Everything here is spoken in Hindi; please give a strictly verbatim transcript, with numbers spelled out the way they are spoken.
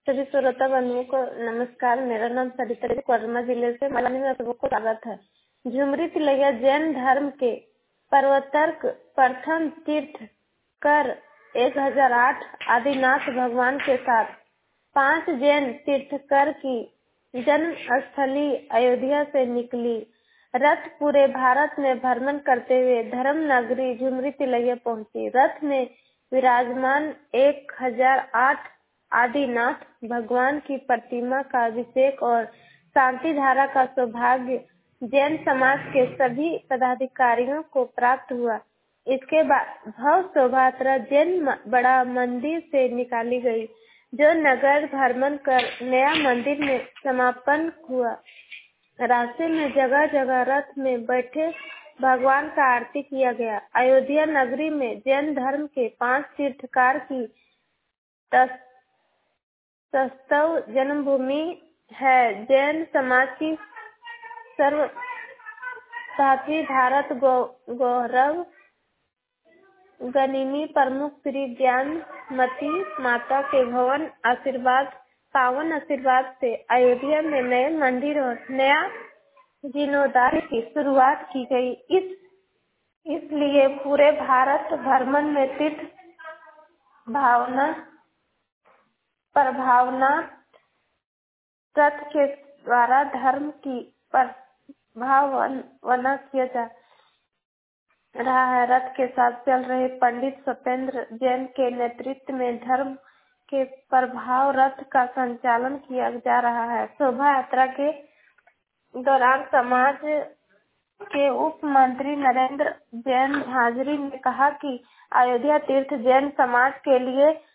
सभी श्रोता बंधुओं को नमस्कार। मेरा नाम सरिता देवी, कोडरमा जिले से मलानी में सबको स्वागत है। झुमरी तिलैया जैन धर्म के प्रवर्तक प्रथम तीर्थकर एक हजार आठ आदिनाथ भगवान के साथ पांच जैन तीर्थकर की जन्म स्थली अयोध्या से निकली रथ पूरे भारत में भ्रमण करते हुए धर्म नगरी झुमरी तिलैया पहुंची। रथ में विराजमान एक हजार आठ आदिनाथ भगवान की प्रतिमा का अभिषेक और शांति धारा का सौभाग्य जैन समाज के सभी पदाधिकारियों को प्राप्त हुआ। इसके बाद भव्य शोभा यात्रा जैन बड़ा मंदिर से निकाली गई, जो नगर भ्रमण कर नया मंदिर में समापन हुआ। रास्ते में जगह जगह रथ में बैठे भगवान का आरती किया गया। अयोध्या नगरी में जैन धर्म के पांच तीर्थकार की वास्तव जन्मभूमि है। जैन समाज की सर्व सातवीं भारत गौ, गौरव गनिमी प्रमुख श्री ज्ञानमती माता के भवन आशीर्वाद पावन आशीर्वाद से अयोध्या में नए मंदिर और नया जीर्णोद्धार की शुरुआत की गई। इस इसलिए पूरे भारत भ्रमण में तीर्थ भावना प्रभावना रथ के द्वारा धर्म की प्रभावना किया जा रहा है। रथ के साथ चल रहे पंडित सत्येंद्र जैन के नेतृत्व में धर्म के प्रभाव रथ का संचालन किया जा रहा है। शोभा यात्रा के दौरान समाज के उप मंत्री नरेंद्र जैन हाजिरी ने कहा कि अयोध्या तीर्थ जैन समाज के लिए